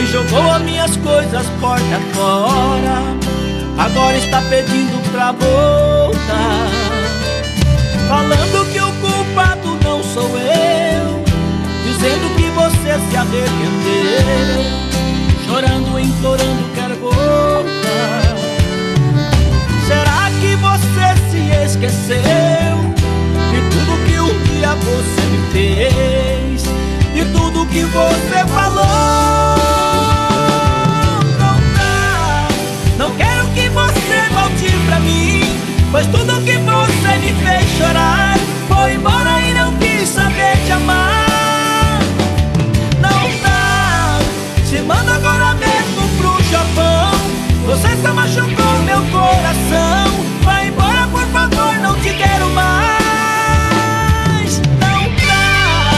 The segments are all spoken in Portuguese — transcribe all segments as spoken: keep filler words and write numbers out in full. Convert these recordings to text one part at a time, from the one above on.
quem jogou as minhas coisas porta fora, agora está pedindo pra voltar, falando que o culpado não sou eu, dizendo que você se arrependeu, chorando, implorando, quer voltar. Será que você se esqueceu de tudo que um dia você me fez, de tudo que você falou? Não dá, não quero que você volte pra mim, pois tudo que você me fez chorar foi embora e não quis saber te amar. Não dá, te mando agora mesmo pro Japão, você só machucou meu coração. Vai embora, por favor, não te quero mais. Não dá.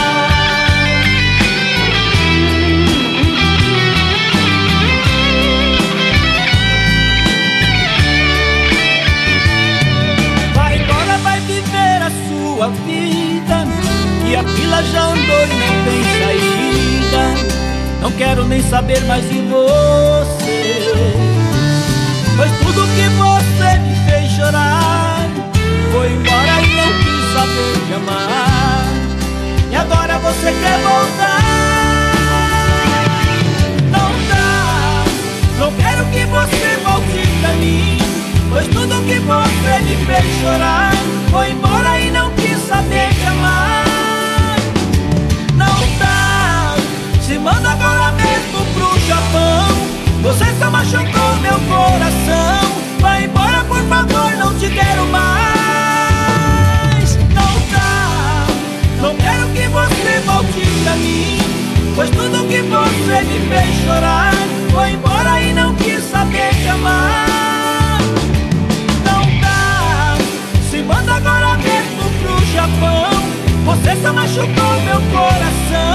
Vai embora, vai viver a sua vida, e a fila já andou e não tem saída. Não quero nem saber mais de você, pois tudo que você me fez chorar foi embora e não quis saber te amar. E agora você quer voltar? Não dá, não quero que você volte pra mim, pois tudo que você me fez chorar foi embora e não quis saber te amar. Não dá, te mando agora mesmo pro Japão, você só machucou meu coração. Vai embora, por favor, não te quero mais. Não dá, não quero que você volte pra mim, pois tudo que você me fez chorar foi embora e não quis saber te amar. Não dá, se manda agora mesmo pro Japão, você só machucou meu coração.